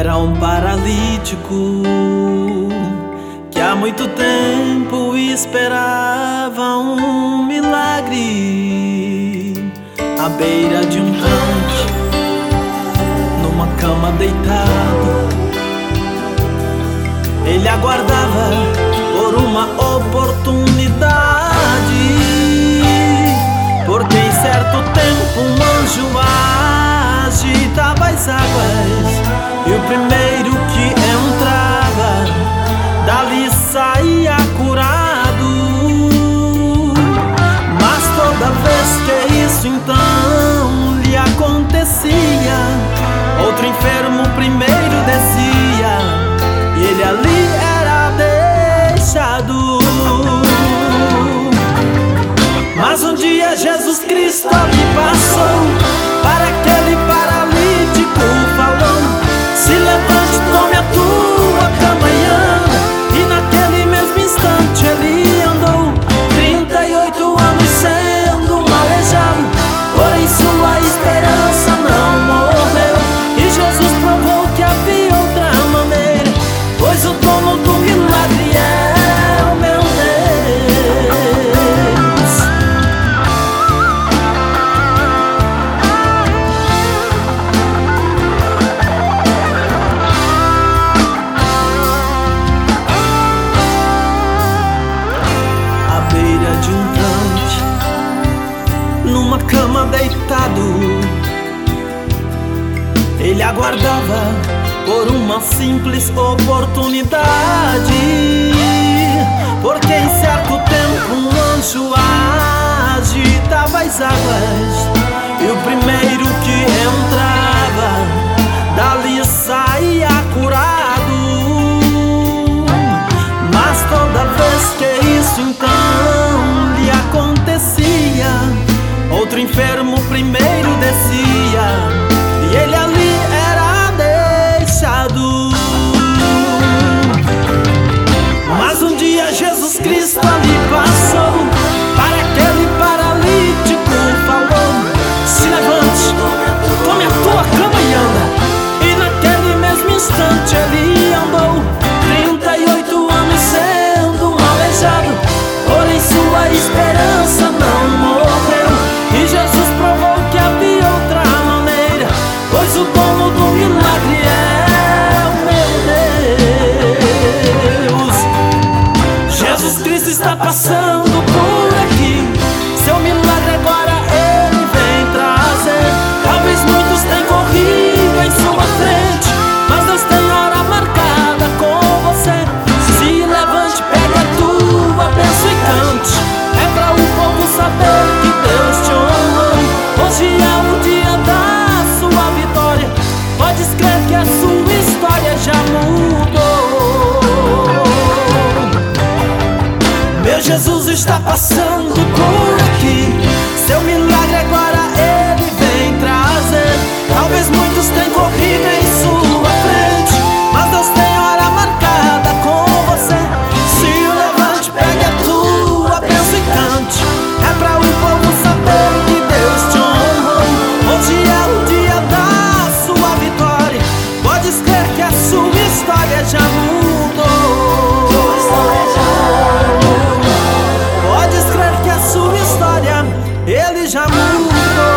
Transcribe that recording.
Era um paralítico que há muito tempo esperava um milagre. À beira de um tanque, numa cama deitado, ele aguardava por uma oportunidade. Porque em certo tempo um anjo agitava as águas, e o primeiro que entrava dali saía curado. Mas toda vez que isso então lhe acontecia, outro enfermo primeiro descia, e ele ali era deixado. Mas um dia Jesus Cristo ali passou, para aquele paralítico falou: se levante, tome a tua cama e anda. E naquele mesmo instante ele andou, 38 anos sendo aleijado, porém sua esperança não morreu. E Jesus provou que havia outra maneira, pois o dono do milagre é o meu Deus. Numa cama deitado, ele aguardava por uma simples oportunidade. Porque em certo tempo um anjo agitava as águas, e o primeiro que entrava dali saía curado. Mas toda vez que isso então lhe acontecia, outro enfermo primeiro descia, e ele ali era deixado. Mas um dia Jesus Cristo ali passou, para aquele paralítico falou: se levante, tome a tua cama e anda. E naquele mesmo instante ele andou, 38 anos sendo aleijado, porém sua esperança não morreu. E Jesus provou que havia outra maneira, pois o dono do milagre é o meu Deus. Jesus Cristo está passando por aqui, seu milagre agora ele vem trazer. Talvez muitos tenham corrido em sua frente, mas Deus tem hora marcada com você. Se levante, pegue a tua bênção e cante, é pra o povo saber que Deus te honrou. Hoje é o dia da sua vitória, pode crer que a sua história já mudou. Meu Jesus está passando por aqui, seu milagre agora ele vem trazer. Talvez muitos tenham corrido em sua frente, mas Deus tem hora marcada com você. Se levante, pegue a tua bênção e cante, é pra o povo saber que Deus te honrou. Hoje é o dia da sua vitória, pode crer que a sua história já mudou. Pode crer que a sua história ele já mudou.